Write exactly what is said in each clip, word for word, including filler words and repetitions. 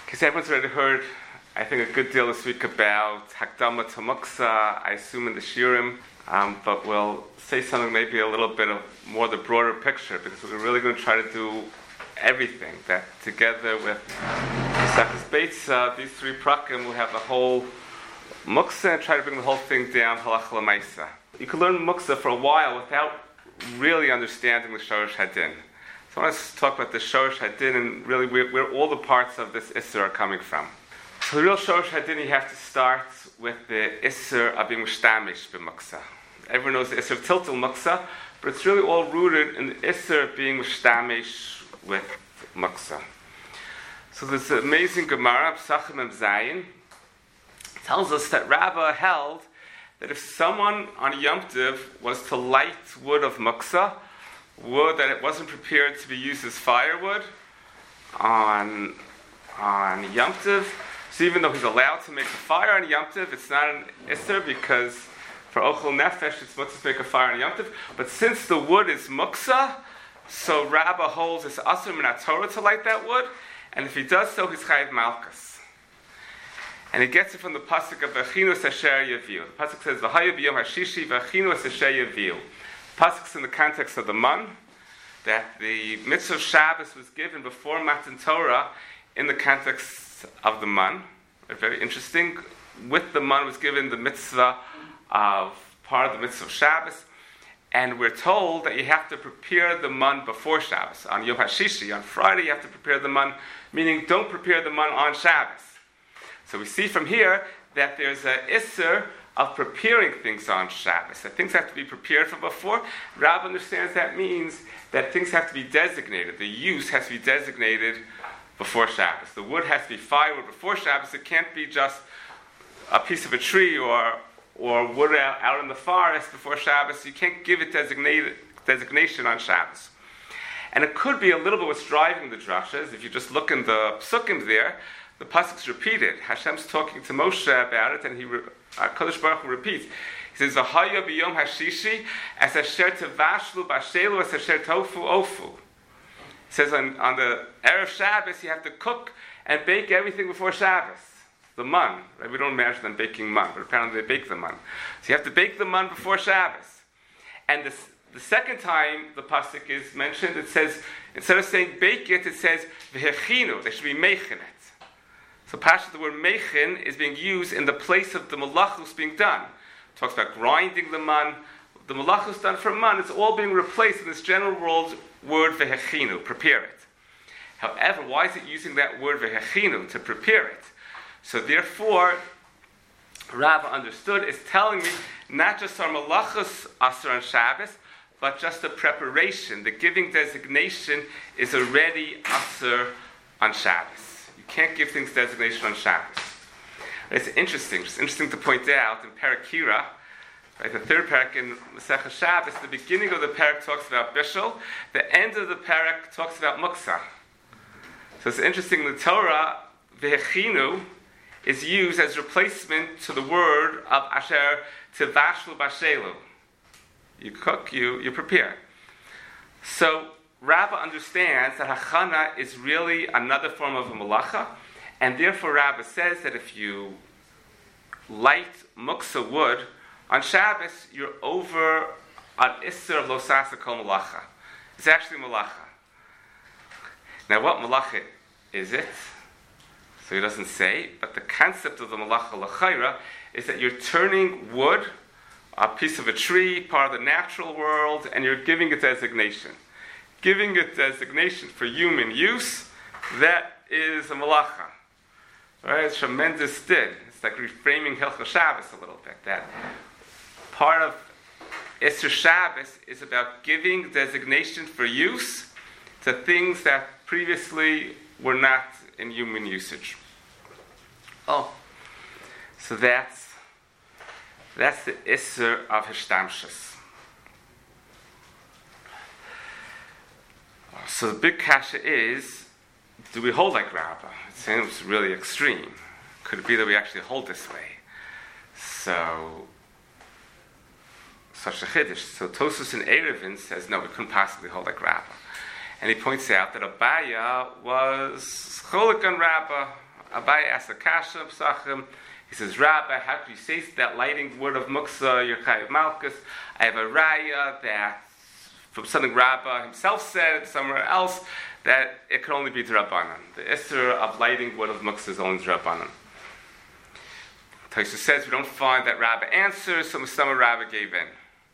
Because everyone's already heard, I think, a good deal this week about Hakdama to Muksa, I assume in the Shirim, um, but we'll say something maybe a little bit of more the broader picture, because we're really going to try to do everything, that together with Mesechus Beitza, these three prakim, we'll have the whole Muksa and try to bring the whole thing down Halacha L'Maisa. You can learn Muksa for a while without really understanding the Shorish Hadin. So I want to talk about the Shorish Hadin and really where, where all the parts of this Isser are coming from. So the real Shorish Hadin, you have to start with the Isser of being Mushtamish b'Muksa. Everyone knows the Isser of Tiltul Muksa, but it's really all rooted in the Isser of being Mushtamish with Muksa. So there's an amazing Gemara, Psachim Mem Zayin, tells us that Rabbah held that if someone on Yom Tov was to light wood of Muksa, wood that it wasn't prepared to be used as firewood on on Yom Tov, so even though he's allowed to make a fire on Yom Tov, it's not an Isser because for Ochel Nefesh it's much to make a fire on Yom Tov. But since the wood is Muksa, so Rabbah holds it's Asur Min Torah to light that wood, and if he does so, he's Chayiv Malchus. And he gets it from the pasuk of V'chinus Asher Yaviu. The pasuk says V'hayu b'yom hashishi V'chinus Asher Yaviu. Pasuk's in the context of the man, that the mitzvah of Shabbos was given before Matan Torah in the context of the man. Very interesting. With the man was given the mitzvah of part of the mitzvah of Shabbos, and we're told that you have to prepare the man before Shabbos. On Yom HaShishi, on Friday, you have to prepare the man, meaning don't prepare the man on Shabbos. So we see from here that there's an Isser of preparing things on Shabbos, that things have to be prepared from before. Rabbah understands that means that things have to be designated. The use has to be designated before Shabbos. The wood has to be firewood before Shabbos. It can't be just a piece of a tree or or wood out, out in the forest before Shabbos. You can't give it designated designation on Shabbos. And it could be a little bit what's driving the drashas. If you just look in the psukim there, the pasuk's repeated. Hashem's talking to Moshe about it, and he re- uh, Kodesh Baruch Hu repeats. He says, "V'haya b'yom hashishi as asher tevashlu b'ashelu as asher tofu ofu." He says on, on the Erev Shabbos, you have to cook and bake everything before Shabbos. The man, right? We don't imagine them baking man, but apparently they bake the man. So you have to bake the man before Shabbos. And this, the second time the pasuk is mentioned, it says, instead of saying bake it, it says v'hechinu. They should be meichen it. So Pasha, the word meichin is being used in the place of the malachus being done. It talks about grinding the man. The malachus done for man, it's all being replaced in this general world word vehechinu, prepare it. However, why is it using that word vehechinu, to prepare it? So therefore, Rabbah understood, is telling me not just our malachus asur on Shabbos, but just the preparation, the giving designation is already asur on Shabbos. Can't give things designation on Shabbos. It's interesting. It's interesting to point out in Perek Kira, right, the third parak in Masechah Shabbos, the beginning of the parak talks about Bishul, the end of the parak talks about Muksa. So it's interesting, the Torah, Vehechinu, is used as replacement to the word of Asher Tivashlu Bashelu. You cook, you, you prepare. So Rabbah understands that hachana is really another form of a malacha, and therefore Rabbah says that if you light muksa wood on Shabbos, you're over an isser of losasa kol malacha. It's actually malacha. Now, what malacha is it? So he doesn't say, but the concept of the malacha l'chayra is that you're turning wood, a piece of a tree, part of the natural world, and you're giving it designation. Giving it designation for human use, that is a malacha. Right? It's tremendous din. It's like reframing Hilchos Shabbos a little bit. That part of Isser Shabbos is about giving designation for use to things that previously were not in human usage. Oh, so that's that's the Isser of Hishtamshus. So the big kasha is, do we hold like Rabbah? It seems really extreme. Could it be that we actually hold this way? So, such a chiddush. So Tosfos in Eruvin says, no, we couldn't possibly hold like Rabbah. And he points out that Abaya was cholik on Rabbah. Abaye asks a kasha of Psachim. He says, Rabbi, how could you say that lighting word of Muksa, your Chayav Malkus? I have a raya that, from something Rabbi himself said somewhere else, that it could only be D'Rabbanan. The Isser of lighting wood of Muksa is only D'Rabbanan. Tosfos says we don't find that Rabbi answers, so some Rabbi gave in.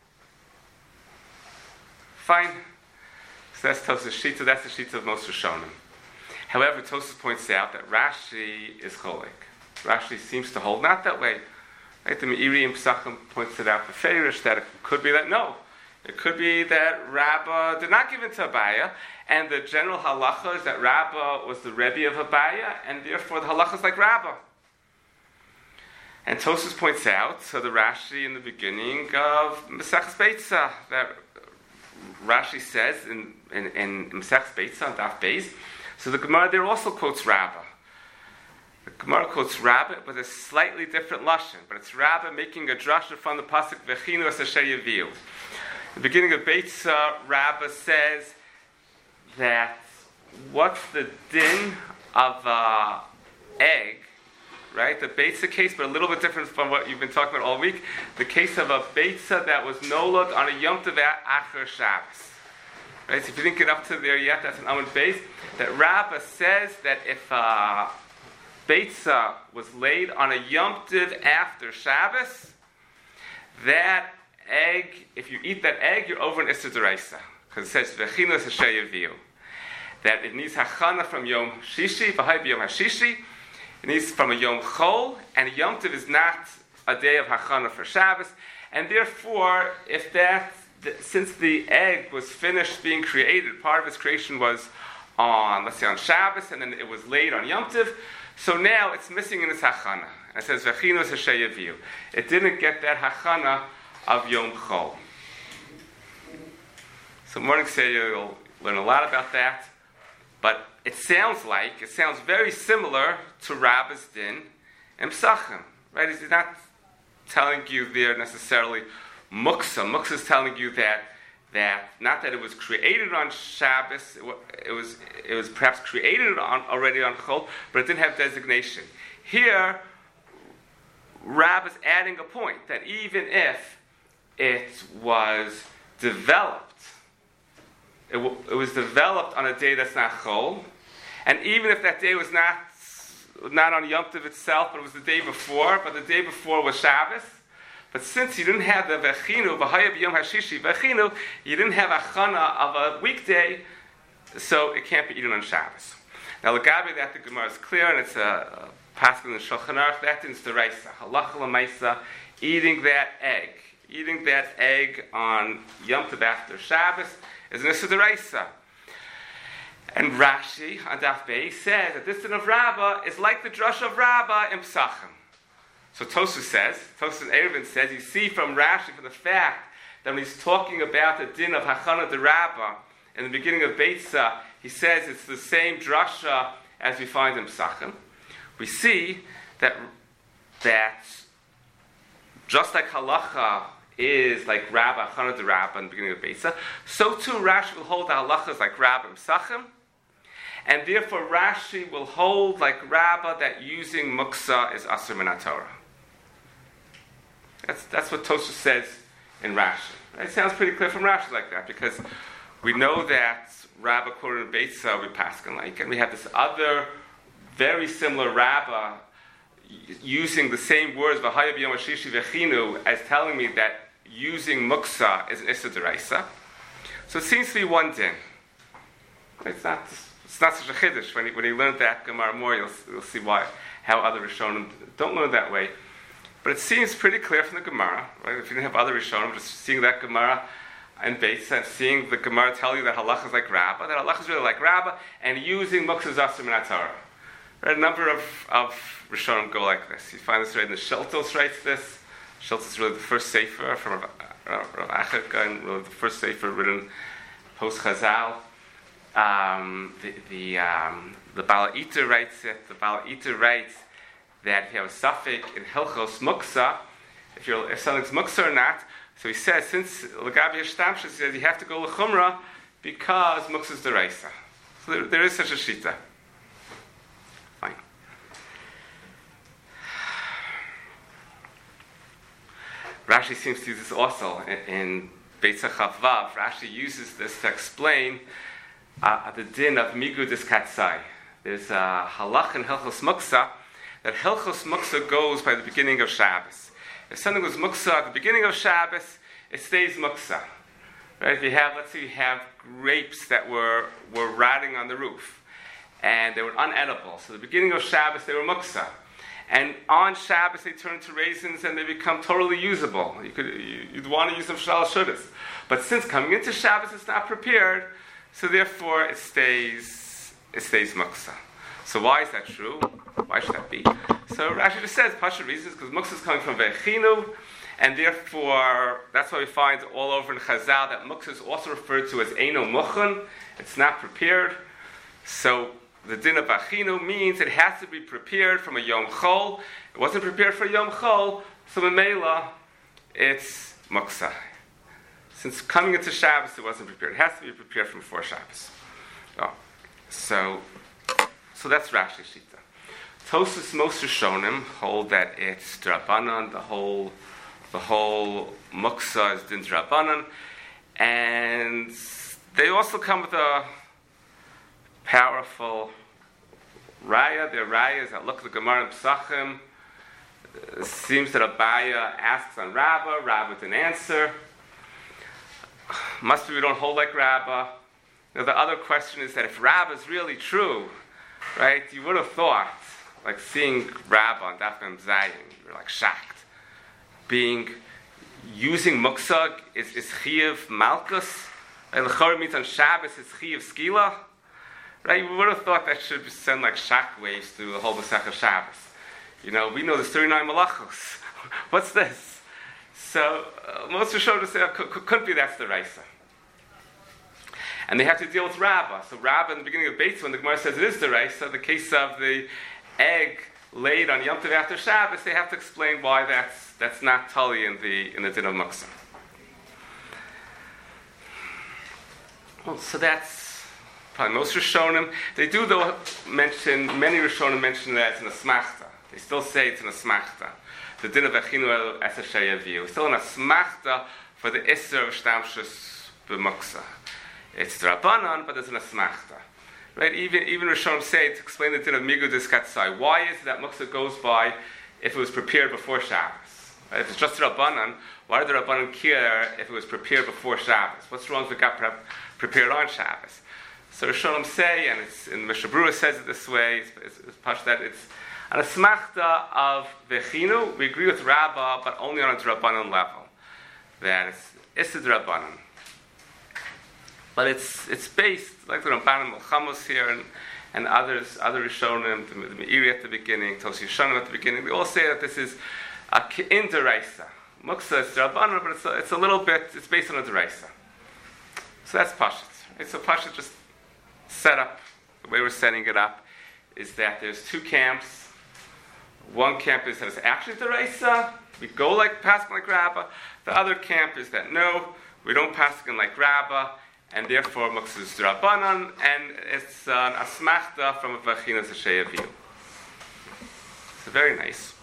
Fine. So that's Tosfos Shita, that's the Shita of most Rishonim. However, Tosfos points out that Rashi is Cholik. Rashi seems to hold not that way. Right? The Meiri and Psachim points it out for Feirish that it could be that no. It could be that Rabbah did not give in to Abaya, and the general halacha is that Rabbah was the Rebbe of Abaya, and therefore the halacha is like Rabbah. And Tosfos points out, so the Rashi in the beginning of Maseches Beitza, that Rashi says in, in, in Maseches Beitza on Daf Beis, so the Gemara there also quotes Rabbah. The Gemara quotes Rabbah with a slightly different lashon, but it's Rabbah making a drasha from the pasuk V'chinu es asher yaviu. The beginning of Beitza, Rabbah says that what's the din of uh, egg, right? The Beitza case, but a little bit different from what you've been talking about all week. The case of a Beitza that was nolad on a Yom Tov Acher Shabbos. Right? So if you didn't get up to there yet, that's an Amud Beis. That Rabbah says that if uh, Beitza was laid on a Yom Tov after Shabbos, that egg, if you eat that egg, you're over an Issa D'Oraisa. Because it says, V'chinu es asher yaviu. That it needs hachana from Yom Shishi, v'hai b'Yom HaShishi. It needs from a Yom Chol, and Yom Tov is not a day of hachana for Shabbos. And therefore, if that, since the egg was finished being created, part of its creation was on, let's say, on Shabbos, and then it was laid on Yom Tov, so now it's missing in its hachana. And it says, V'chinu es asher yaviu. It didn't get that hachana of Yom Chol. So morning say you'll learn a lot about that, but it sounds like, it sounds very similar to Rabbah's din and Psachim, right? He's not telling you there necessarily Muksa. Muksa is telling you that, that not that it was created on Shabbos, it was, it was perhaps created on, already on Chol, but it didn't have designation. Here, Rabbah is adding a point, that even if it was developed, it, w- it was developed on a day that's not Chol, and even if that day was not not on Yom Tov itself, but it was the day before, but the day before was Shabbos, but since you didn't have the V'chinu, V'haya b'Yom HaShishi, V'chinu, you didn't have a chana of a weekday, so it can't be eaten on Shabbos. Now, Lagabi, that the Gemara is clear, and it's a, a Pascal in Shulchan Aruch, that is the Raisa, Halacha L'maisa, eating that egg. Eating that egg on Yom Tov after Shabbos is an Issa D'Oraisa. And Rashi on Daf Beis says that this din of Rabbah is like the drush of Rabbah in Psachim. So Tosfos says, Tosfos and Eruvin says, you see from Rashi, from the fact that when he's talking about the din of Hachana de Rabbah in the beginning of Beitza, he says it's the same drasha as we find in Psachim. We see that that just like halacha is like Rabbah, Hachana de Rabbah in the beginning of Beitza, so too Rashi will hold the halachas like Rabbah and Psachim, and therefore Rashi will hold like Rabbah that using muksa is asur min Torah. That's that's what Tosfos says in Rashi. It sounds pretty clear from Rashi like that, because we know that Rabbah quoted in Beitza we paskin like, and we have this other very similar Rabbah using the same words v'haya b'Yom HaShishi v'chinu as telling me that using muksa is an issa d'oraisa. So it seems to be one din. It's not it's not such a chiddush. When you, when you learn that Gemara more, you'll, you'll see why how other Rishonim don't learn that way. But it seems pretty clear from the Gemara, right? If you didn't have other Rishonim, just seeing that Gemara and Beitza and seeing the Gemara tell you that halacha is like Rabbah, that halacha is really like Rabbah, and using muksa is asur min Torah. Right? A number of, of Rishonim go like this. You find this right in the Sheltos writes this. Sheltos is really the first sefer from Rav Achak, and really the first sefer written post Chazal. Um, the the, um, the Baal Iter writes it. The Baal Iter writes that if you have a suffix in Hilchos Muksa, if you're if something's Muksa or not, so he says since Lagabi Hashtamsh, he says you have to go L'chumra because Muksa is D'Oraisa. So there, there is such a shita. Fine. Rashi seems to use this also in, in Beitza Chavvav. Rashi uses this to explain uh, the din of Migudis Katsai. There's a halach in Hilchos Muksa that Hilchos Muksa goes by the beginning of Shabbos. If something was Muksa at the beginning of Shabbos, it stays Muksa. Right? If you have, let's say you have grapes that were, were rotting on the roof, and they were unedible. So at the beginning of Shabbos, they were Muksa. And on Shabbos, they turn to raisins and they become totally usable. You could, you, you'd want to use them Shal Shudas. But since coming into Shabbos, it's not prepared, so therefore it stays, it stays Muksa. So why is that true? Why should that be? So Rashi just says, Pasha reasons, because Muksa is coming from Vechinu, and therefore, that's why we find all over in Chazal that Muksa is also referred to as Eino Muchon. It's not prepared. So the din of Achinu means it has to be prepared from a Yom Chol. It wasn't prepared for Yom Chol, so Memela, it's Muksa. Since coming into Shabbos, it wasn't prepared. It has to be prepared from before Shabbos. Oh. So, so that's Rashi Shita. Tosfos most Rishonim hold that it's Drabanan, the whole, the whole Muksa is din Drabanan, and they also come with a powerful raya. Their raya is that look at the Gemara in Pesachim. It seems that Abaya asks on Rabbah. Rabbah didn't answer. Must be we don't hold like Rabbah. Now the other question is that if Rabbah is really true, right? You would have thought, like seeing Rabbah on Daf Mem Zayin, you're like shocked. Being using Muksag is is Chiyuv Malkus, and the Chor means on Shabbos is Chiyuv Skila. Right, we would have thought that should send like shock waves through the whole Masechah Shabbos. You know, we know there's thirty-nine malachos. What's this? So uh, most Rishonim say c- c- couldn't be that's the Raisa. And they have to deal with Rabbah. So Rabbah in the beginning of Beitz, when the Gemara says it is the Raisa, the case of the egg laid on Yom Tov after Shabbos, they have to explain why that's that's not Tali in the in the Din of Muksa. Well, so that's probably most Rishonim. They do though mention, many Rishonim mention that it's an asmachta. They still say it's an asmachta. The din of Echinu es Hashayaviu. It's still an asmachta for the Isser of Shtamshus b'Muksa. It's Drabanan, but it's an asmachta. Right? Even even Rishonim say to explain the din of Migudis Katsai. Why is it that Muksa goes by if it was prepared before Shabbos? Right? If it's just Rabbanan, why did the Rabbanan care if it was prepared before Shabbos? What's wrong if it got pre- prepared on Shabbos? So Rishonim say, and it's in Mishnah Berurah says it this way, it's, it's, it's Pash that it's an asmachta of Vechinu. We agree with Rabbah, but only on a Drabanan level. That it's Issa Drabanan. But it's it's based, like the Ramban and Melchamos here, and, and others, other Rishonim, the, the Meiri at the beginning, Tosi Yishanim at the beginning, they all say that this is a in deraisa. Muksa is Drabanan, but it's a, it's a little bit, it's based on a deraisa. So that's Pashat. It's a Pashat just set up, the way we're setting it up, is that there's two camps. One camp is that it's actually deraisa, we go like Paskin like Rabbah. The other camp is that no, we don't Paskin like Rabbah, and therefore Muksa is Drabanan, and it's an asmachta from a Vachinas Hashayaviu. So very nice.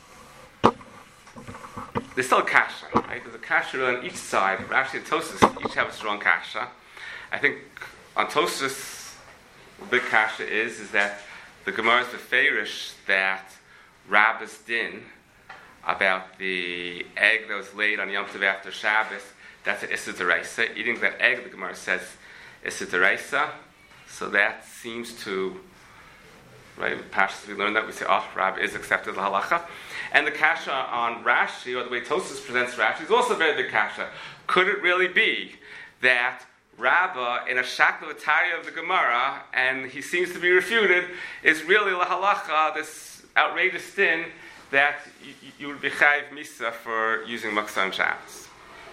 There's still a kasha, right? There's a kasha on each side. Rashi and Tosfos each have a strong kasha. I think on Tosfos, the big kasha is, is that the Gemara is beferish that Rabbah's din about the egg that was laid on Yom Tov after Shabbos, that's an Issa D'Oraisa. Eating that egg, the Gemara says, Issa D'Oraisa. So that seems to, right, with Pashas we learned that, we say, oh, Rabbah is accepted the halacha. And the kasha on Rashi, or the way Tosfos presents Rashi, is also a very big kasha. Could it really be that Rabbah, in a shaklavataria of the Gemara, and he seems to be refuted, is really la halacha, this outrageous din that you, you would be chayiv misa for using Muksa on Shabbos.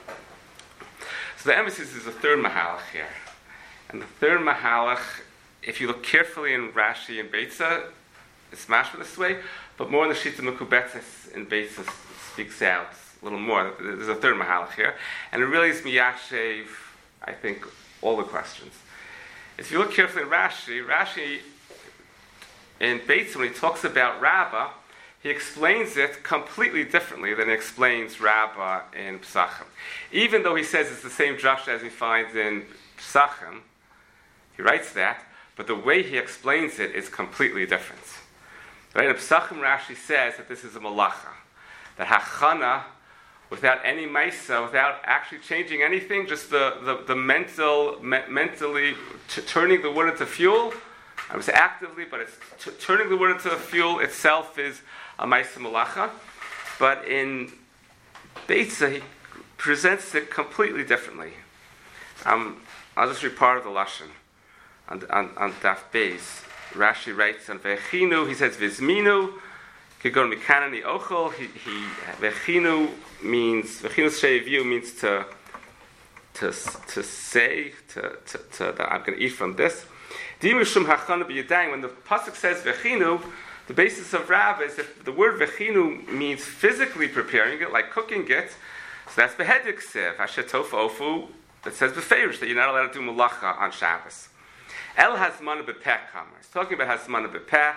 So the emphasis is the third mahalach here. And the third mahalach, if you look carefully in Rashi and Beitza, it's mashma this way, but more in the Shita Mekubetzes in Beitza speaks out a little more. There's a third mahalach here. And it really is miyashev, I think, all the questions. If you look carefully at Rashi, Rashi in Beitza, when he talks about Rabbah, he explains it completely differently than he explains Rabbah in Pesachim. Even though he says it's the same drasha as he finds in Pesachim, he writes that, but the way he explains it is completely different. Right? In Pesachim, Rashi says that this is a malacha, that hachana, without any maisa, without actually changing anything, just the, the, the mental, me, mentally t- turning the wood into fuel. I was actively, but it's t- turning the wood into fuel itself is a maisa malacha. But in Beitza, he presents it completely differently. Um, I'll just read part of the lashon on, on, on Daf Beis. Rashi writes on Vechinu, he says Vizminu, Kigon Mikanani Ochel, he, he, Vechinu means, Vechinu Sheviu means to, to, to say, to, to, to that I'm going to eat from this. Dimushum Hachana B'Yadayim, when the Pasuk says Vechinu, the basis of Rav is if the word Vechinu means physically preparing it, like cooking it, so that's Behedik Sev, Hashetof Ofu, that says Beferish, that you're not allowed to do Malacha on Shabbos. El Hazmana B'Peh Kama. He's talking about Hazmana B'Peh,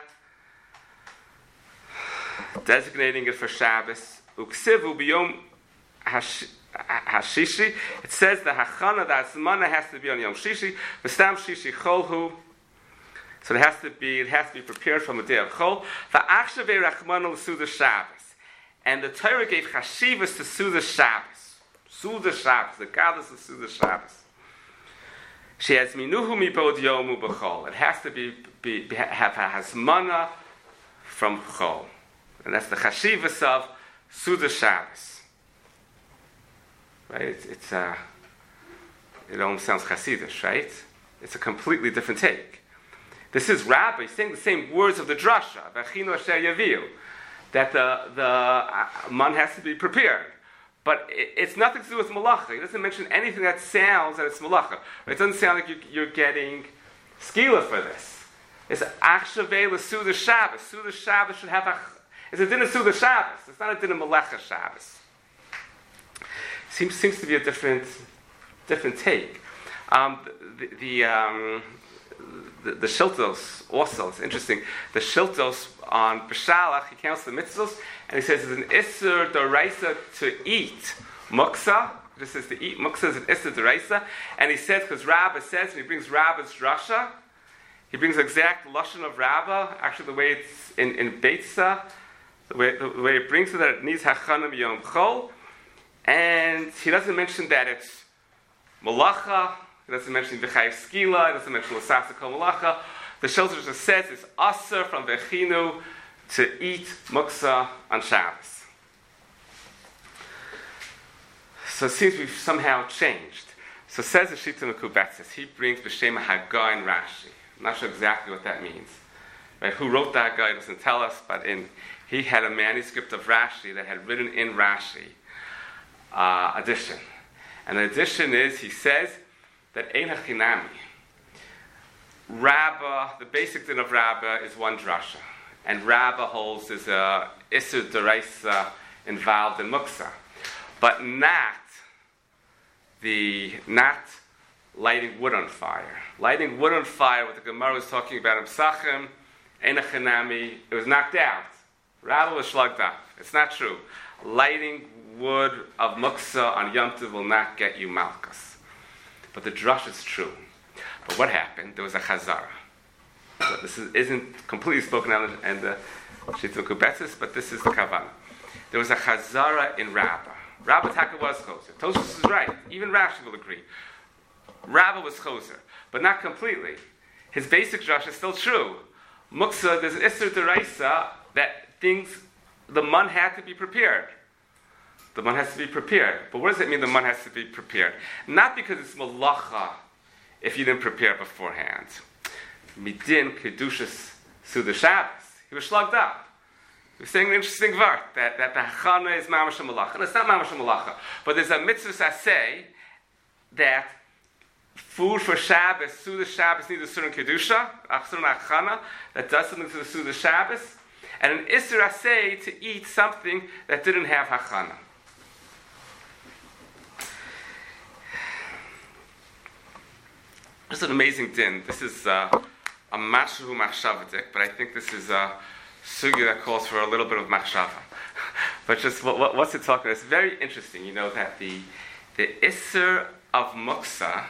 designating it for Shabbos. Uksivu B'Yom Hashishi. It says the Hachana, the Hazmana has to be on Yom Shishi. V'Stam Shishi Cholhu. So it has to be, it has to be prepared from a day of Chol. V'Achshavei Rachmana L'Suda Shabbos. And the Torah gave Chashivas to Suda Shabbos. Suda Shabbos, the goddess of Suda Shabbos. She has minuhu mibod yomu b'chol. It has to be, be, be have a hasmana from chol, and that's the chashivas of Suda Shabbos. Right? It's, it's uh, it almost sounds chassidish, right? It's a completely different take. This is Rabbi saying the same words of the drasha, v'chinu asher yaviu, that the the uh, man has to be prepared. But it's nothing to do with malacha. He doesn't mention anything that sounds that it's malacha. It doesn't sound like you're getting skila for this. It's achshavei l'suda Shabbos. Suda Shabbos should have a... It's a din of Suda Shabbos. It's not a din of Melecha Shabbos. Seems seems to be a different different take. Um, the the, um, the the Shiltos also, it's interesting. The Shiltos on B'Shalach, he counts the mitzvos, and he says it's an Isser D'Oraisa to eat muksa. This is to eat muksa is an Isser D'Oraisa. And he says, because Rabbah says, and he brings Rabbah's drasha, he brings the exact lashon of Rabbah, actually the way it's in, in Beitza, the way, the way it brings it, that it needs Hachanim Yom Chol. And he doesn't mention that it's Malacha, he doesn't mention V'chayiv Skila, he doesn't mention L'sasa Kol Malacha. The Shiltos just says it's Aser from Vechinu to eat muksa on Shabbos. So it seems we've somehow changed. So says the Shita Mekubetzes, he brings B'Shem Haggah in Rashi. I'm not sure exactly what that means. Right? Who wrote that guy doesn't tell us, but in he had a manuscript of Rashi that had written in Rashi uh, addition. And the addition is, he says that Ein Hachinami, Rabbah, the basic din of Rabbah is one drasha. And Rabbah holds is a Isser D'Oraisa involved in Muksa. But not the, not lighting wood on fire. Lighting wood on fire, what the Gemara was talking about in Pesachim, Ein Hachinami, it was knocked out. Rabbah was slugged up. It's not true. Lighting wood of Muksa on Yom Tov will not get you Malchus. But the drush is true. But what happened? There was a chazara. So this is, isn't completely spoken out in the Shita Mekubetzes, but this is the kavanah. There was a chazara in Rabbah. Rabbah Taka was choser. Tosfos is right. Even Rashi will agree. Rabbah was choser, but not completely. His basic drush is still true. Muksa, there's an Isser D'Oraisa that things, the man had to be prepared. The man has to be prepared. But what does it mean the man has to be prepared? Not because it's malacha if you didn't prepare beforehand. Midin Kedushas Suda Shabbos. He was slugged up. He was saying an interesting word, that, that the Hachana is Mamash Malacha. And it's not Mamash Malacha. But there's a mitzvah say that food for Shabbos, Suda Shabbos needs a certain Kedusha, a certain Hachana, that does something to the Suda Shabbos. And an Isser Aseh to eat something that didn't have Hachana. This is an amazing din. This is uh, a Mashu Machshavadik, but I think this is uh, sugya that calls for a little bit of machshava. But just what, what, what's it talking about? It's very interesting, you know, that the the Isser of Muksa,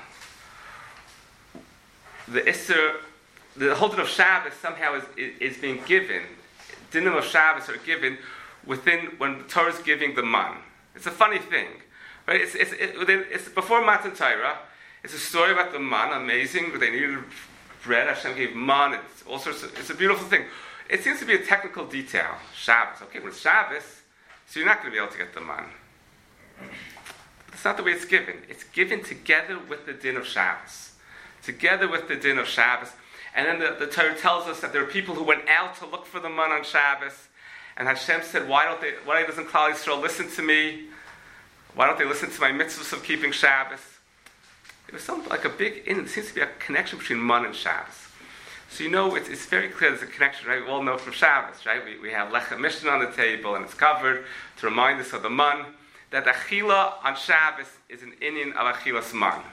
the Isser, the whole din of Shabbos somehow is, is, is being given. Dinim of Shabbos are given within when the Torah is giving the man. It's a funny thing, right? It's it's it, it's before Matan Torah. It's a story about the man, amazing. They needed bread. Hashem gave man. It's all sorts of, it's a beautiful thing. It seems to be a technical detail. Shabbos, okay, when it's Shabbos, so you're not going to be able to get the man. That's not the way it's given. It's given together with the din of Shabbos, together with the din of Shabbos. And then the, the Torah tells us that there are people who went out to look for the man on Shabbos. And Hashem said, why don't they, why doesn't Klal Yisrael listen to me? Why don't they listen to my mitzvahs of keeping Shabbos? It was something like a big, it seems to be a connection between man and Shabbos. So you know, it's, it's very clear there's a connection, right? We all know from Shabbos, right? We, we have Lechem Mishnah on the table, and it's covered to remind us of the man, that Achila on Shabbos is an inyan of Achilas man.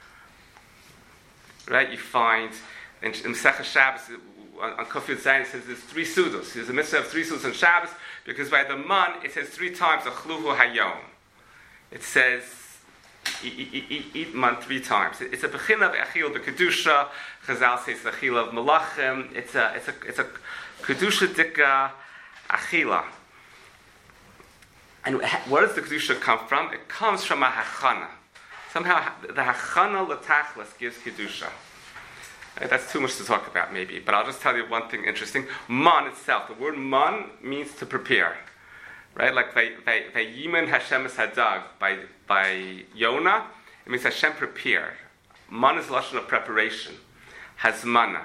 Right? You find, in, in Masechah Shabbos, on, on Kuf Yud Zayin, it says there's three sudos. There's a mitzvah of three sudos on Shabbos, because by the man, it says three times, Achluhu Hayom. It says, eat, eat, eat man three times. It's a bechina of Achil b'kedusha. Chazal says the Achila of Malachim. It's a, it's a, it's a kedusha dika Achila. And where does the kedusha come from? It comes from a hachana. Somehow the hachana l'tachlis gives kedusha. Right, that's too much to talk about, maybe. But I'll just tell you one thing interesting. Man itself, the word man means to prepare. Right, like by by by Yiman Hashem es hadag by by Yonah, it means Hashem prepared. Man is lashon of preparation, hazmana.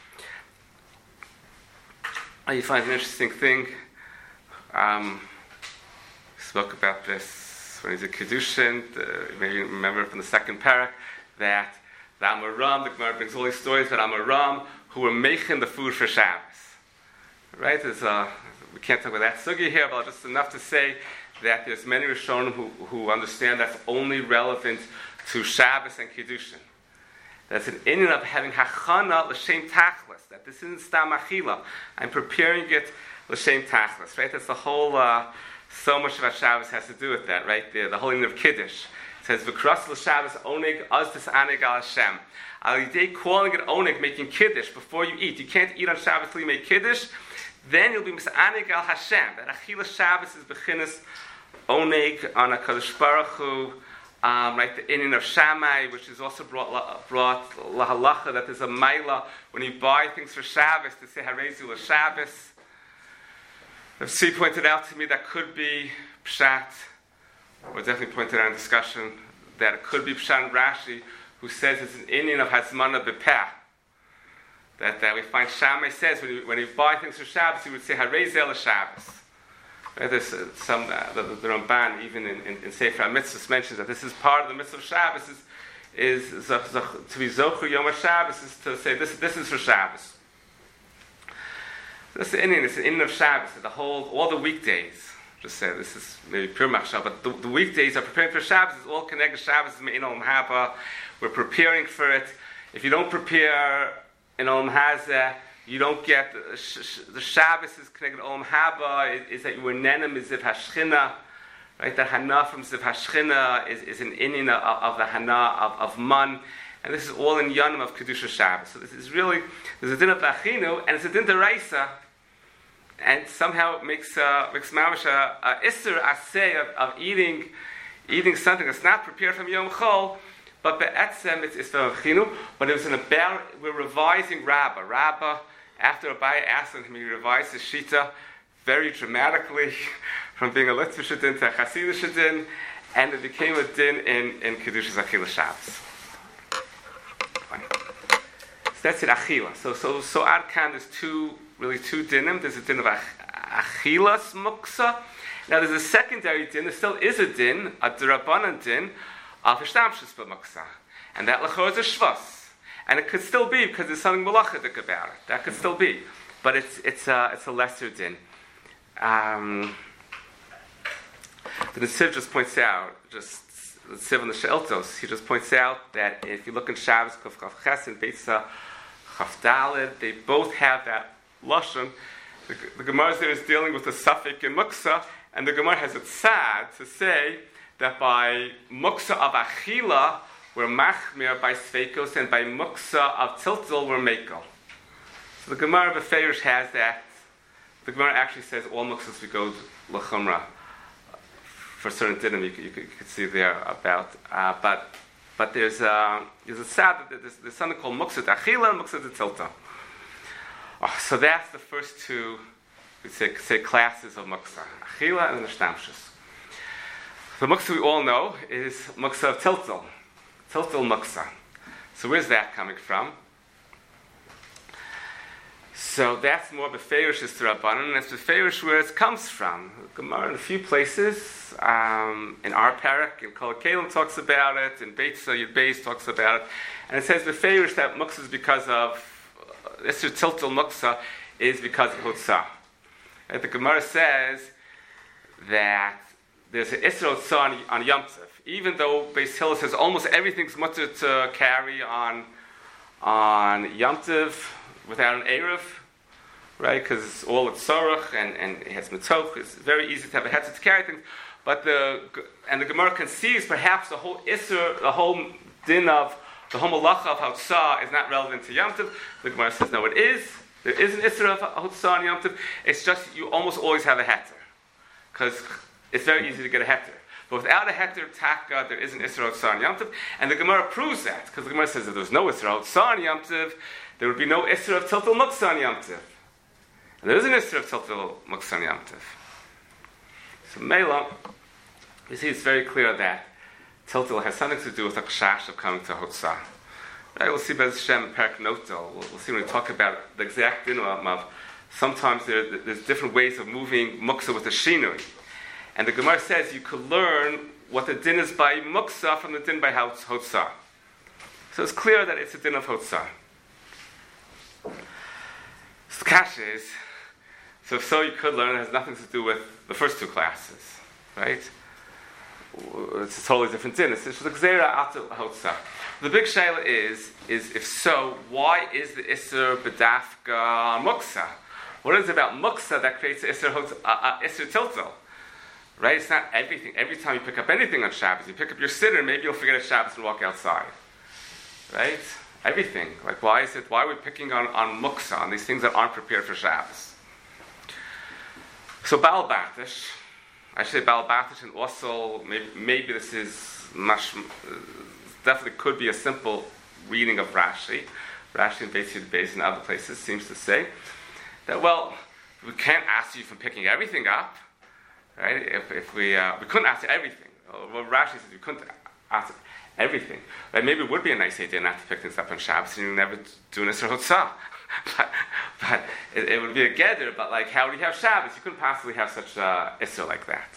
You find an interesting thing. Um, spoke about this when he's a Kedushin. Uh, maybe you remember from the second parak that the Amoram, the Gemara brings all these stories about Amoram who were making the food for Shabbos. Right, there's a. We can't talk about that sugi here, but just enough to say that there's many Rishonim who, who understand that's only relevant to Shabbos and Kiddushin. That's an inyan of having hachana l'shem tachlis. That this isn't stam achila. I'm preparing it l'shem tachlis. Right? That's the whole. Uh, so much about Shabbos has to do with that. Right? The, the whole inyan of Kiddush. It says v'kras l'Shabbos oneg az tis aneg al Hashem. Al yidei calling it oneg, making Kiddush before you eat. You can't eat on Shabbos till you make Kiddush. Then you'll be mis'anig al Hashem. That Achila Shabbos is bechinas oneg on a Kadosh Baruch Hu, um, right? The inyan of Shammai, which is also brought brought lahalacha that there's a maila when you buy things for Shabbos to say Harezu LaShabbos. The Tzvi pointed out to me that could be pshat, or definitely pointed out in discussion that it could be pshat and Rashi, who says it's an inyan of Hazmana B'Peh. That, that we find Shammai says when you, when you buy things for Shabbos, he would say Harezel Shabbos. Right? There's uh, some uh, the, the Ramban even in, in, in Sefer HaMitzvahs mentions that this is part of the mitzvah of Shabbos is, is zach, zach, to be Zocher Yom HaShabbos is to say this this is for Shabbos. So that's the Indian. It's the Indian of Shabbos. The whole all the weekdays. Just say this is maybe pure machshava, but the, the weekdays are preparing for Shabbos. It's all connected. Shabbos is Me'in Olam Haba. We're preparing for it. If you don't prepare in Olam Hazeh, you don't get the, sh- the Shabbos is connected to Olam Haba. Is, is that you were nenem is Ziv Hashchina, right? The Hana from Ziv Hashchina is, is an inyan of, of the Hana of, of Man, and this is all in Yanim of Kedusha Shabbos. So this is really there's a din of Achinu, and it's a din deraisa, and somehow it makes uh, makes mamash a, a iser asay of, of eating eating something that's not prepared from Yom Chol. But be'etzem, it's, it's from Chinu, but it was in a bar, we're revising Rabbah. Rabbah, after Abaye asked him, he revised his Shita very dramatically from being a Litvish din to a Hasidish din, and it became a din in, in Kedushas Achila Shabbos. So that's it, Achila. So, so, so Adkan, there's two, really two dinim. There's a din of Achilas Muksa. Now there's a secondary din, there still is a din, a D'Rabbanan din, of Hishtamshus b'Muksa. And that lachor is a shvus. And it could still be, because there's something malachidik about it. That could still be. But it's it's a, it's a lesser din. Um, the Nesiv just points out, just the Nesiv on the She'eltos, he just points out that if you look in Shabbos, Kuf Kaf Ches, and Beitza Chaf Daled, they both have that lashon The, the Gemara there is dealing with the suffix in muksa, and the Gemara has it sad to say that by muksa of achila we're machmir by sveikos, and by muksa of tiltil we're mekel. So the Gemara of Beferish has that. The Gemara actually says all muksas we go l'chumra for certain dinim. You, you, you could see there about, uh, but but there's a there's a sad there's, there's something called muksa achila and muksa tilta. Oh, so that's the first two, we say, say classes of muksa, achila and nishtamshus. The muksa we all know is muksa of tiltil, tiltil muksa. So where's that coming from? So that's more Befeirish's Rabbanan, and that's Befeirish where it comes from. Gemara in a few places, um, in our parak, in Kol Kalim talks about it, in Beit Yud Beis talks about it, and it says Befeirish that muksa is because of, this uh, tiltil muksa is because of Hotzah. Right? The Gemara says that there's an Isra Hotzah on, on Yom Tov, even though Beis Hillel says almost everything's mutter to carry on, on Yom Tov, without an Erev, right? Because it's all at Sorach and, and it has Mitoch. It's very easy to have a heter to carry things. But the, and the Gemara conceives perhaps the whole Isser, the whole din of, the whole malacha of Hotzah is not relevant to Yom Tov. The Gemara says, no, it is. There is an Isser of Hotzah on Yom Tov. It's just you almost always have a heter. Because it's very easy to get a heter. But without a heter taka, there is an Isra Hotzah on Yom Tov. And the Gemara proves that. Because the Gemara says that there's no Isra Hotzah on Yom Tov, there would be no Isra of Tiltil Muksa on Yom Tov. And there is an Isra of Tiltil Muksa on Yom Tov. So Mela, we see it's very clear that Tiltil has something to do with the Kshash of coming to Hotzah. Right, we'll see Bez Hashem Perak Notel. We'll, we'll see when we talk about the exact din of sometimes there, there's different ways of moving Muksa with the Shinui. And the Gemara says you could learn what the din is by Muksa from the din by Hotzah. So it's clear that it's a din of Hotzah. So the kasha is, so if so you could learn, it has nothing to do with the first two classes, right? It's a totally different din. It's the Gzeira Atu Hotzah. The big shaila is, is if so, why is the Isser B'dafka Muksa? What is it about Muksa that creates the Isser, uh, uh, Isser Tiltil? Right? It's not everything. Every time you pick up anything on Shabbos, you pick up your siddur, maybe you'll forget it's Shabbos and walk outside. Right? Everything. Like, why is it, why are we picking on, on muksa, on these things that aren't prepared for Shabbos? So, Baal Batish, I should say Baal Batish and also, maybe, maybe this is, much, definitely could be a simple reading of Rashi. Rashi and Beit Yud Beis and other places seems to say that, well, we can't ask you from picking everything up, right? If, if we, uh, we couldn't ask everything. Well, Rashi says we couldn't ask everything. Right? Maybe it would be a nice idea not to pick things up on Shabbos and you never do an Isra Hotzah. but but it, it would be a gather, but like, how would you have Shabbos? You couldn't possibly have such uh, Isra like that.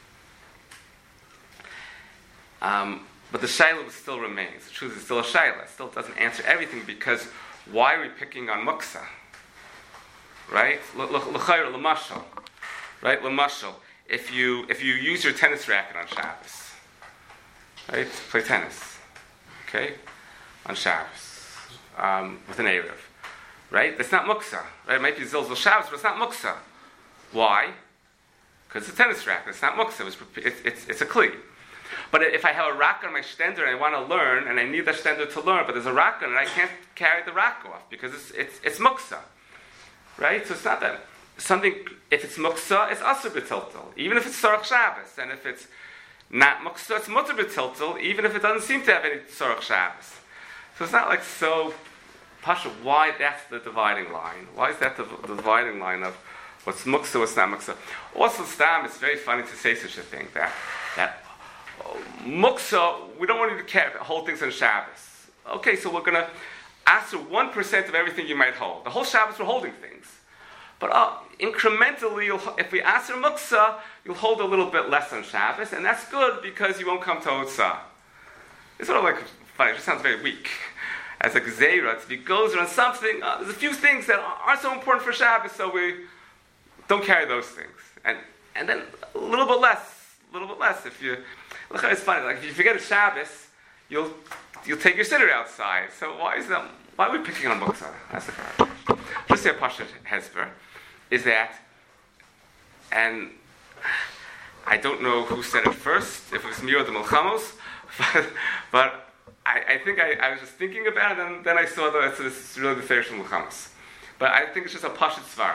Um, but the Shaila still remains. The truth is still a Shaila. It still doesn't answer everything because why are we picking on Muksa? Right? L'chayr, l'mashal. Right? L'mashal. If you, if you use your tennis racket on Shabbos, right? Play tennis, okay, on Shabbos, um, with an Erev, right? That's not muksa, right? It might be Zilzal Shabbos, but it's not muksa. Why? Because it's a tennis racket. It's not muksa. It's, it's, it's, it's a kli. But if I have a rack on my stender and I want to learn, and I need the stender to learn, but there's a rack on it, I can't carry the rack off because it's it's, it's muksa, right? So it's not that something. If it's muksa, it's asur b'tiltil, even if it's Sarach Shabbos, and if it's not muksa, it's mutter b'tiltil, even if it doesn't seem to have any Sarach Shabbos. So it's not like so pasha. Why that's the dividing line? Why is that the, the dividing line of what's muksa, what's not muksa? Also, stam, it's very funny to say such a thing that that oh, muksa, we don't want you to carry, hold things on Shabbos. Okay, so we're going to ask for one percent of everything you might hold. The whole Shabbos we're holding things. But uh, incrementally, you'll, if we ask for muksa, you'll hold a little bit less on Shabbos, and that's good because you won't come to Hotzah. It's sort of like funny. It just sounds very weak. As a gzeira, if it goes on something, uh, there's a few things that aren't so important for Shabbos, so we don't carry those things. And and then a little bit less, a little bit less. If you, look, it's funny. Like if you forget a Shabbos, you'll you'll take your siddur outside. So why is that? Why are we picking on muksa? That's the question. Just say a pasha hezber. is that, and I don't know who said it first, if it was me or the Milchamos, but, but I, I think I, I was just thinking about it, and then I saw that it's, it's really the Ferish Milchamos. But I think it's just a Pashut Svar.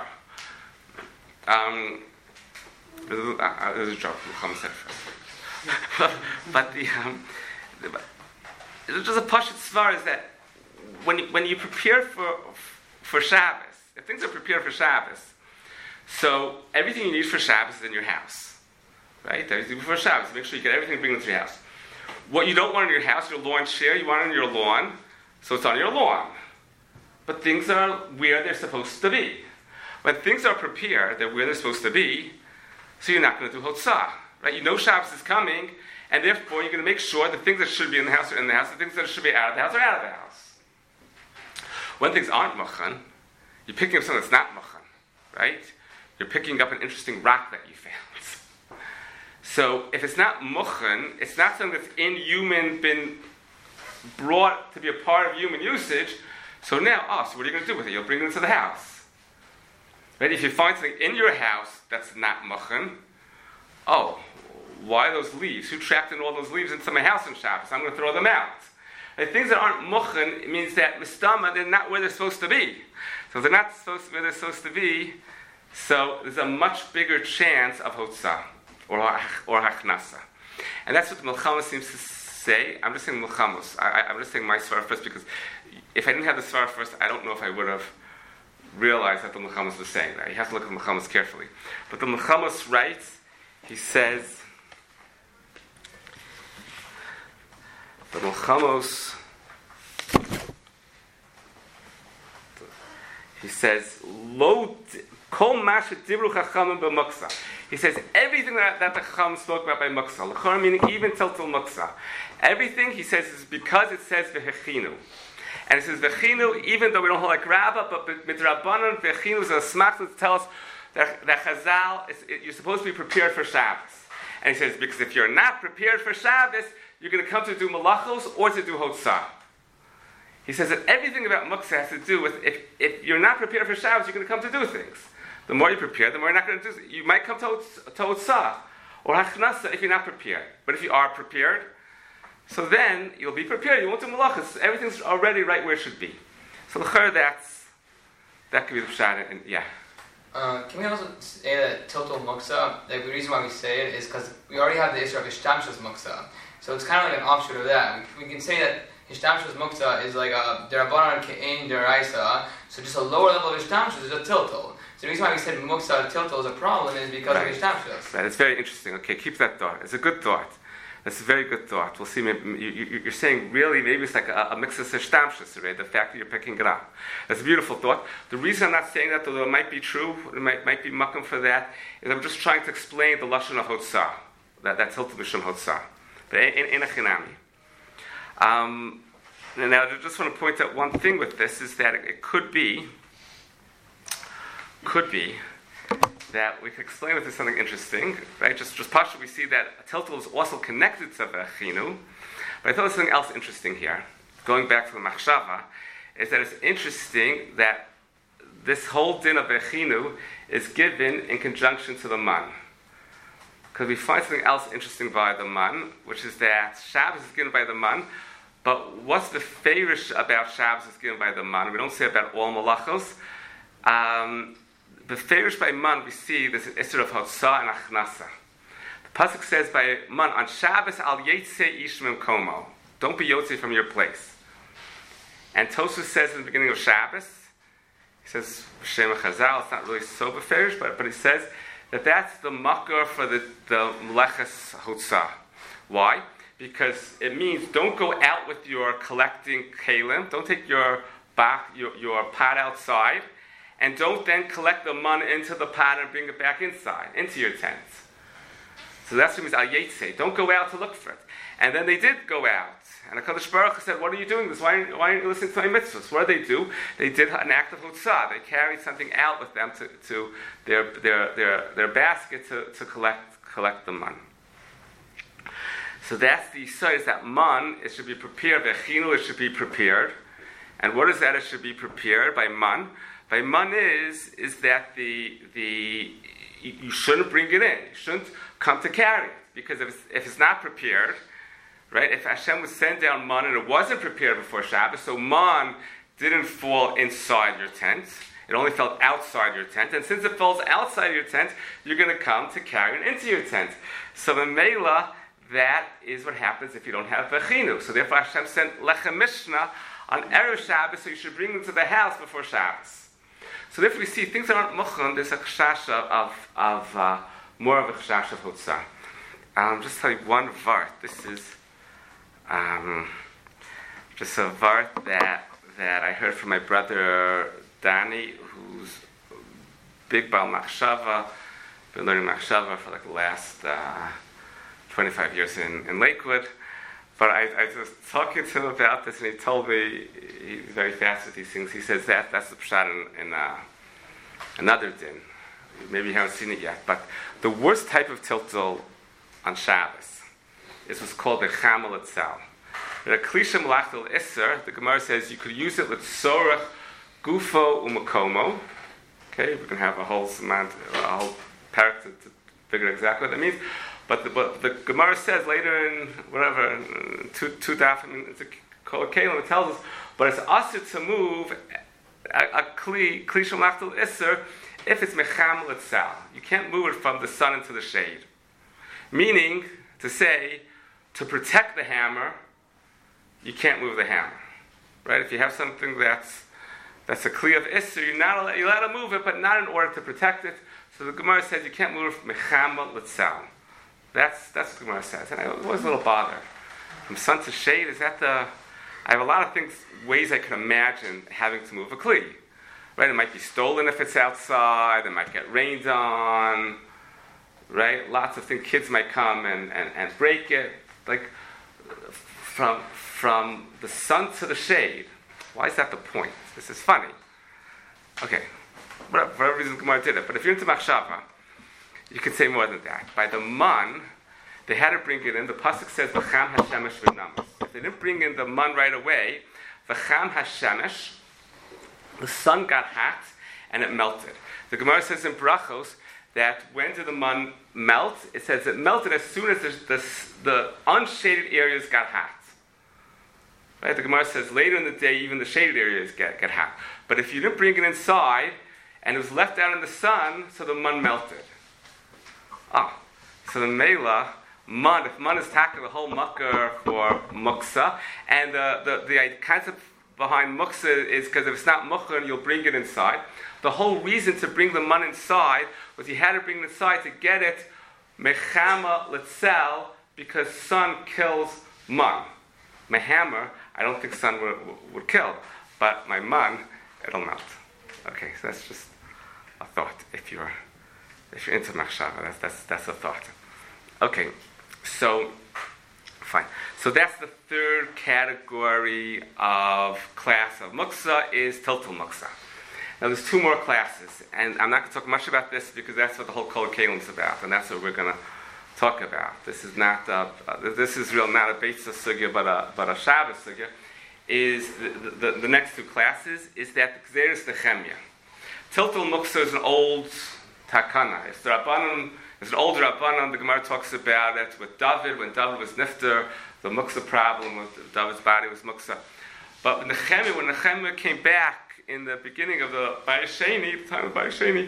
Um, there's, uh, there's a joke, Milchamos said it first. But the, um, the it's just a Pashut Svar is that when you, when you prepare for for Shabbos, if things are prepared for Shabbos, so everything you need for Shabbos is in your house, right? Everything for Shabbos, make sure you get everything and bring it to your house. What you don't want in your house, your lawn chair, you want it on your lawn, so it's on your lawn. But things are where they're supposed to be. When things are prepared, they're where they're supposed to be, so you're not going to do Hotzah, right? You know Shabbos is coming, and therefore you're going to make sure the things that should be in the house are in the house, the things that should be out of the house are out of the house. When things aren't Mukhan, you're picking up something that's not Mukhan, right? You're picking up an interesting rock that you found. So if it's not Mukhan, it's not something that's in human, been brought to be a part of human usage, so now, oh, so what are you going to do with it? You'll bring it into the house. Right? If you find something in your house that's not Mukhan, oh, why those leaves? Who trapped in all those leaves into my house in Shabbos? I'm going to throw them out. And things that aren't Mukhan, it means that Mistama, they're not where they're supposed to be. So if they're not supposed to where they're supposed to be, so there's a much bigger chance of Hotzah, or, or Hachnasa. And that's what the Milchamos seems to say. I'm just saying Milchamos. I, I, I'm just saying my Svar first, because if I didn't have the Svar first, I don't know if I would have realized that the Milchamos was saying that. You have to look at the Milchamos carefully. But the Milchamos writes, he says, the Milchamos, he says, Lo kol masha dibru chachamim b'muksa. He says everything that, that the Chacham spoke about by muksa, l'chor meaning even till till muksa, everything he says is because it says v'hechinu, and it says v'hechinu even though we don't hold like Rabbah, but midrabanan v'hechinu is a smach to tell us that, that Chazal is, it, you're supposed to be prepared for Shabbos, and he says because if you're not prepared for Shabbos, you're going to come to do malachos or to do hotzah. He says that everything about muksa has to do with if, if you're not prepared for Shabbos, you're going to come to do things. The more you prepare, the more you're not going to do. You might come to hotzah or hachnasa if you're not prepared. But if you are prepared, so then you'll be prepared. You won't do malachos. Everything's already right where it should be. So l'chor, that's that could be the pshat. And yeah. Uh, can we also say that total muksa? Like the reason why we say it is because we already have the issue of ishtamshus muksa. So it's kind of like an offshoot of that. We, we can say that Hishtamshus Mukta is like a Derabanan Ke'en Deraisa, so just a lower level of Hishtamshus is a tiltal. So the reason why we said Mukta tiltal is a problem is because right. of Hishtamshus. Right, it's very interesting. Okay, keep that thought. It's a good thought. That's a very good thought. We'll see. Maybe, you, you, you're saying really maybe it's like a, a mix of Hishtamshus, right? The fact that you're picking it up. That's a beautiful thought. The reason I'm not saying that, although it might be true, it might, might be makam for that, is I'm just trying to explain the Lashon of Hotzah. That, that tiltal B'Shem Hotzah. In, in a chinami. Um, now, I just want to point out one thing with this is that it, it could be, could be that we could explain it to something interesting, right? Just, just partially, we see that a tiltal is also connected to the chinu, but I thought there's something else interesting here. Going back to the machshava, is that it's interesting that this whole din of the chinu is given in conjunction to the man. Because we find something else interesting by the man, which is that Shabbos is given by the man, but what's the favorish about Shabbos is given by the man? We don't say about all malachos. Um, the favorish by man, we see this issue of hotzah and achnasa. The pasuk says by man, on Shabbos al yetzei ish mimkomo. Don't be yotze from your place. And Tosfos says in the beginning of Shabbos, he says, Shem Chazal, it's not really so beferish, but, but he says, that that's the makar for the, the meleches hotzah. Why? Because it means don't go out with your collecting kalim, don't take your back, your, your pot outside, and don't then collect the man into the pot and bring it back inside, into your tent. So that's what it means, al yetzei. Don't go out to look for it. And then they did go out. And HaKadosh Baruch Hu said, what are you doing this? Why aren't, why aren't you listening to my mitzvahs? What did they do? They did an act of hutzah. They carried something out with them to, to their, their, their, their basket to, to collect, collect the man. So that's the yisod, is that man, it should be prepared. V'chinu, it should be prepared. And what is that? It should be prepared by man. by man is is that the the you, you shouldn't bring it in. You shouldn't come to carry it, because if it's, if it's not prepared, right? If Hashem would send down man and it wasn't prepared before Shabbos, so man didn't fall inside your tent. It only fell outside your tent. And since it falls outside your tent, you're going to come to carry it into your tent. So the Mela, that is what happens if you don't have Vechinu. So therefore Hashem sent Lechem Mishnah on Erev Shabbos, so you should bring them to the house before Shabbos. So therefore we see things aren't Muchon, there's a chashash of, of uh, more of a chashash of Hutzah. Um, just tell you one vart. This is um, just a vart that that I heard from my brother Danny, who's big Baal Machshava, been learning Machshava for like the last uh, twenty-five years in, in Lakewood. But I, I was talking to him about this, and he told me, he's very fast with these things. He says that that's the pshat in, in uh, another din. Maybe you haven't seen it yet. But the worst type of tiltul on Shabbos is what's called the chamel itself. The Klisha Malachtel Isser, the Gemara says you could use it with Sorach, Gufo, Umakomo. Okay, we can have a whole semant, a whole parak to, to figure out exactly what that means. But the, but the Gemara says later in whatever, in two, two daf, I mean, it's a Kol Kalim, it tells us, but it's asur to move a, a Kli, Klisha Malachtel Isser, if it's Mechamel itself. You can't move it from the sun into the shade. Meaning, to say, to protect the hammer, you can't move the hammer, right? If you have something that's that's a kli of isser, you're not allowed, you're allowed to move it, but not in order to protect it. So the Gemara says you can't move it from mechama l'tzal. That's that's what the Gemara says, and I was a little bothered. From sun to shade, is that the? I have a lot of things, ways I can imagine having to move a kli, right? It might be stolen if it's outside. It might get rained on, right? Lots of things. Kids might come and, and, and break it, like from. From the sun to the shade. Why is that the point? This is funny. Okay, whatever, for whatever reason Gemara did it. But if you're into Machshava, you can say more than that. By the man, they had to bring it in. The pasuk says, "V'cham hashemesh v'namas." If they didn't bring in the man right away, "V'cham hashemesh," the sun got hot and it melted. The Gemara says in Brachos that when did the man melt? It says it melted as soon as the, the, the unshaded areas got hot. Right? The Gemara says later in the day, even the shaded areas get, get hot. But if you didn't bring it inside, and it was left out in the sun, so the man melted. Ah, so the Mela, man, if man is tackling the whole mucker for muksa, and the, the, the concept behind muksa is because if it's not mukkah, you'll bring it inside. The whole reason to bring the man inside was you had to bring it inside to get it mechama letzel, because sun kills man. My hammer, I don't think sun would, would kill, but my man, it'll melt. Okay, so that's just a thought. If you're if you're into machshava, that's that's that's a thought. Okay, so fine. So that's the third category of class of muksa is tiltul muksa. Now there's two more classes, and I'm not going to talk much about this because that's what the whole Kol Kalim is about, and that's what we're going to talk about. This is not a, uh, this is real not a Beitza sugya, but a but a Shabbos sugya. Is the, the, the next two classes is that the Gzeres Nechemya. Tiltul Muksa is an old takana. It's the Rabbanon. It's an old Rabbanon. The Gemara talks about it with David when David was nifter. The Muksa problem with David's body was Muksa. But Nechemya, when Nechemya came back in the beginning of the Bayis Sheni, the time of Bayis Sheni.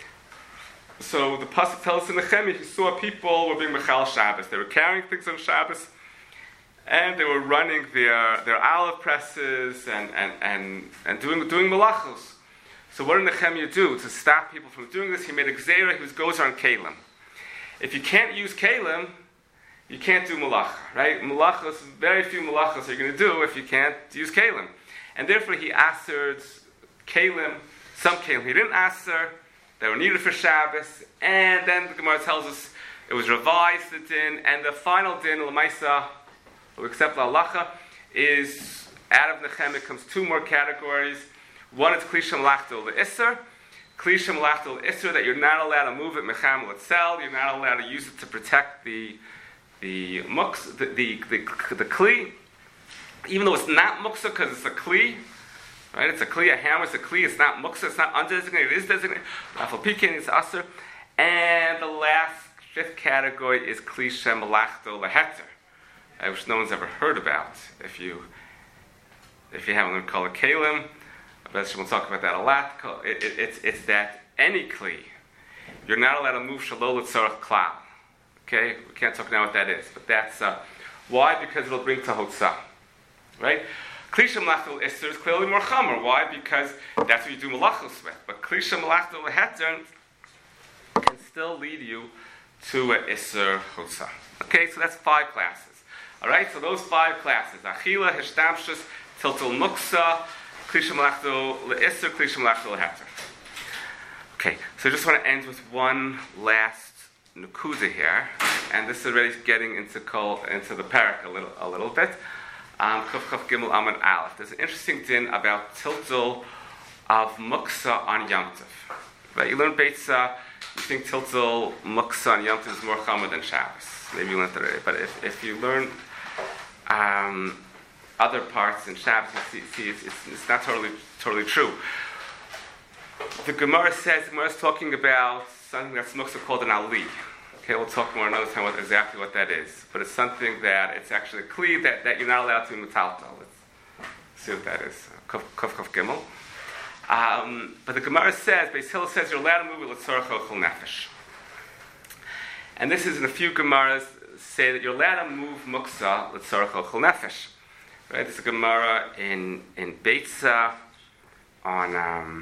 So the pasuk tells us in Nehemiah he saw people were being mechal Shabbos. They were carrying things on Shabbos, and they were running their their olive presses and and and, and doing doing malachos. So what did Nehemiah do to stop people from doing this? He made a gzeira. He was goes on kalim. If you can't use kalim, you can't do malacha, right? Malachos, very few malachos are you going to do if you can't use kalim, and therefore he asered kalim, some kalim. He didn't aser. They were needed for Shabbos, and then the Gemara tells us it was revised, the din, and the final din, l'maisa, except la halacha, is out of Nehemiah comes two more categories. One is klisha malachto le'isser, klisha malachto le'isser, that you're not allowed to move it mecham l'tzel, you're not allowed to use it to protect the the muks, the the the, the kli, even though it's not muksa because it's a kli, Right? It's a kli, a hammer, it's a kli, it's not muksa, it's not undesignated, it is designated. Afal pikin, it's aser. And the last, fifth category is kli shemalachto leheter, which no one's ever heard about. If you if you haven't learned Kol HaKelim, but we'll talk about that a lot. It, it, it's, it's that any kli, you're not allowed to move shalol l'tzorach klal. Okay? We can't talk now what that is, but that's, uh, why? Because it'll bring to hotzah. Right? Kli shemalachto l'isser is clearly more chamer. Why? Because that's what you do malachos with. But kli shemalachto leheter can still lead you to an isser hotzah. Okay? So that's five classes. Alright? So those five classes, achila, hishtamshus, tiltul muksa, kli shemalachto le'isser, kli shemalachto leheter. Okay, so I just want to end with one last nukuda here, and this is already getting into kol, into the parak a little, a little bit. Um, Kuf Kuf Gimel Amud Aleph. There's an interesting din about tiltul of muksa on Yom Tov. Right? You learn Beitza, you think tiltul muksa on Yom Tov is more chamer than Shabbos. Maybe you learned that already, but if, if you learn um, other parts in Shabbos, you see, see it's, it's, it's not totally totally true. The Gemara says, the Gemara is talking about something that's muksa called an ali. Okay, we'll talk more another time what, exactly what that is. But it's something that, it's actually a kli that, that you're not allowed to metaltal. Let's see what that is. Kuf Kuf Kuf Gimel. Um, but the Gemara says, Beis Hillel says you're allowed to move it l'tzorach ochel nefesh. And this is in a few Gemaras say that you're allowed to move muksa l'tzorach ochel nefesh. Right? There's a Gemara in in Beitza on um,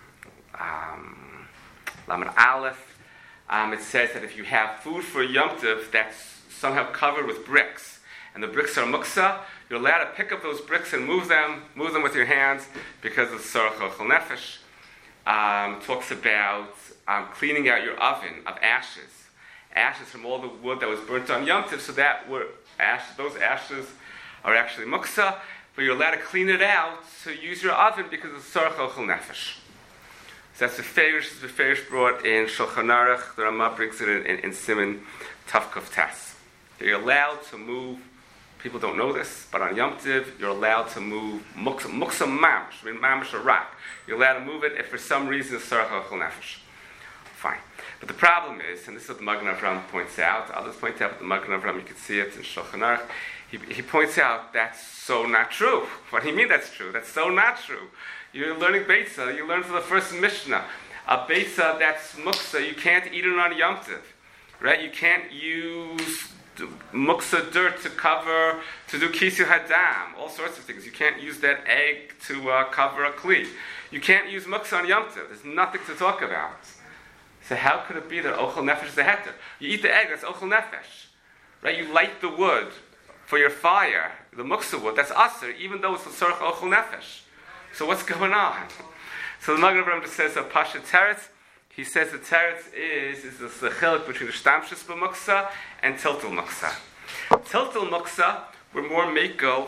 um, Lamed Aleph. Um, it says that if you have food for Yom Tov that's somehow covered with bricks, and the bricks are muksa, you're allowed to pick up those bricks and move them, move them with your hands because of tzorach ochel nefesh. Um, talks about um, cleaning out your oven of ashes, ashes from all the wood that was burnt on Yom Tov. So that were ash, those ashes are actually muksa, but you're allowed to clean it out to use your oven because of tzorach ochel nefesh. So that's the Ferish, the Ferish brought in Shulchan Aruch. The Ramah brings it in, in, in Siman Tavkuf Tes. You're allowed to move. People don't know this, but on Yom Tov, you're allowed to move muksa, muksa mamish, I mean mamish a rock. You're allowed to move it if for some reason it's tzorach ochel nefesh. Fine. But the problem is, and this is what the Magen Avraham points out, others point out, but the Magen Avraham, you can see it in Shulchan Aruch, he, he points out that's so not true. What do you mean that's true? That's so not true. You're learning Beitza, you learn for the first Mishnah. A Beitza that's muksa, you can't eat it on Yom Tov. Right? You can't use muksa dirt to cover, to do kisu hadam, all sorts of things. You can't use that egg to uh, cover a kli. You can't use muksa on Yom Tov. There's nothing to talk about. So how could it be that ochel nefesh is a heter? You eat the egg, that's ochel nefesh. Right? You light the wood for your fire, the muksa wood, that's aser, even though it's the tzorach ochel nefesh. So what's going on? So the Magen Avraham just says a pasha teretz. He says the teretz is is the chelik between the shtamshus b'muksa and tiltul muksa. Tiltul muksa, we're more mekel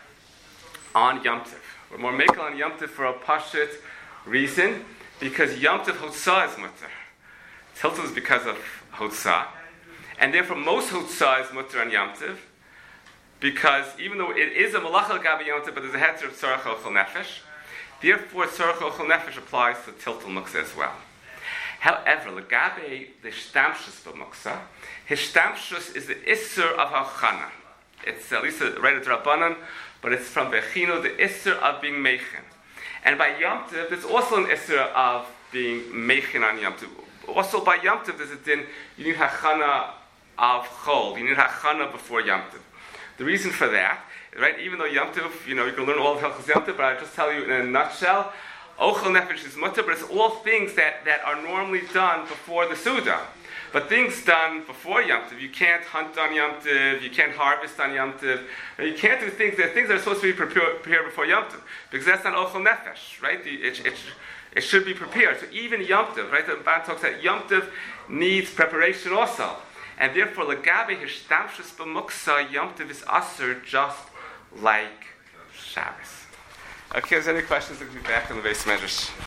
on Yom Tov. We're more mekel on Yom Tov for a pashut reason, because Yom Tov hotzah is mutter. Tiltul is because of hotzah, and therefore most hotzah is mutter on Yom Tov, because even though it is a malacha l'gabe Yom Tov, but there's a heter of tzorach ochel nefesh. Therefore, tzorach ochel nefesh applies to tiltul muksa as well. However, legabe the shtamshus b'muksa, his shtamshus is the isser of hachana. It's at least right at Rabbanan, but it's from Bechino, the isser of being meichin. And by Yom Tov, there's also an isser of being meichin on Yom Tov. Also by Yom Tov, there's a din, you need hachana of chol, you need hachana before Yom Tov. The reason for that, right, even though Yom Tov, you know, you can learn all of Hilchos Yom Tov, but I'll just tell you in a nutshell, ochel nefesh is mutter, but it's all things that, that are normally done before the Suda. But things done before Yom Tov, you can't hunt on Yom Tov, you can't harvest on Yom Tov, you can't do things, there are things that are supposed to be prepared, prepared before Yom Tov, because that's not ochel nefesh, right? It, it, it should be prepared. So even Yom Tov, right, the Ban talks that Yom Tov needs preparation also. And therefore, legabe hishtamshus b'muksa, Yom Tov is aser just like Shabbos. Okay, is there any questions? We'll be back in the base measures.